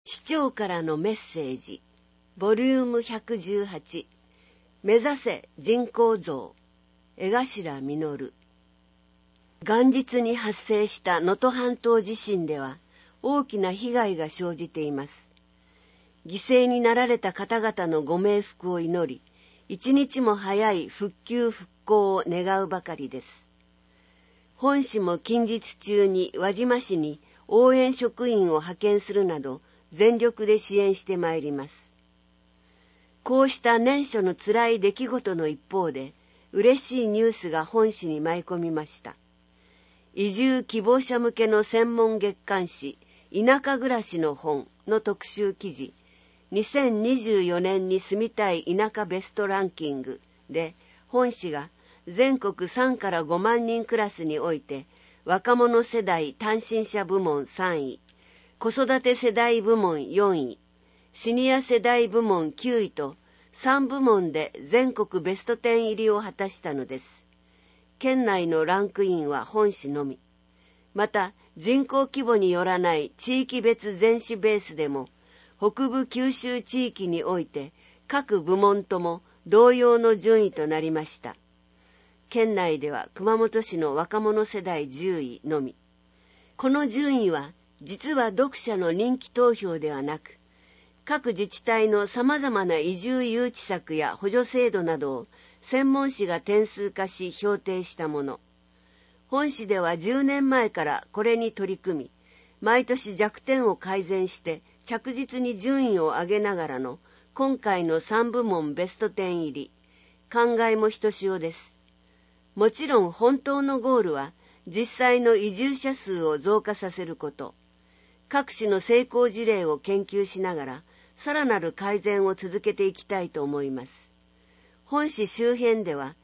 市長からのメッセージ、ボリューム118、目指せ人口増、江頭実。元日に発生した能登半島地震では大きな被害が生じています。犠牲になられた方々のご冥福を祈り、一日も早い復旧復興を願うばかりです。本市も近日中に輪島市に応援職員を派遣するなど全力で支援してまいります。こうした年初のつらい出来事の一方で、嬉しいニュースが本市に舞い込みました。移住希望者向けの専門月刊誌、田舎暮らしの本の特集記事、2024年に住みたい田舎ベストランキングで、本市が全国3から5万人クラスにおいて、若者世代単身者部門3位、子育て世代部門4位、シニア世代部門9位と、3部門で全国ベスト10入りを果たしたのです。県内のランクインは本市のみ。また、人口規模によらない地域別全市ベースでも、北部九州地域において各部門とも同様の順位となりました。県内では熊本市の若者世代10位のみ。この順位は実は読者の人気投票ではなく、各自治体の様々な移住誘致策や補助制度などを専門誌が点数化し評定したもの。本市では10年前からこれに取り組み、毎年弱点を改善して着実に順位を上げながらの今回の3部門ベスト10入り、感慨もひとしおです。もちろん本当のゴールは実際の移住者数を増加させること。各市の成功事例を研究しながらさらなる改善を続けていきたいと思います。本市周辺では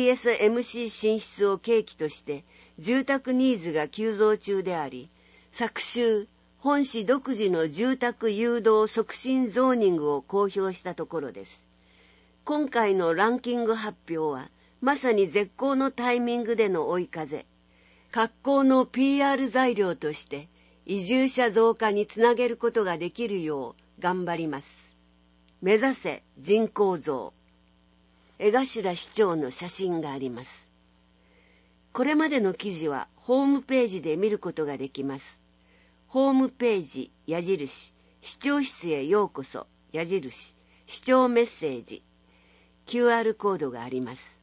TSMC 進出を契機として住宅ニーズが急増中であり、昨週本市独自の住宅誘導促進ゾーニングを公表したところです。今回のランキング発表はまさに絶好のタイミングでの追い風、格好の PR 材料として移住者増加につなげることができるよう頑張ります。目指せ人口増。江頭市長の写真があります。これまでの記事はホームページで見ることができます。ホームページ矢印、市長室へようこそ矢印、市長メッセージ、QR コードがあります。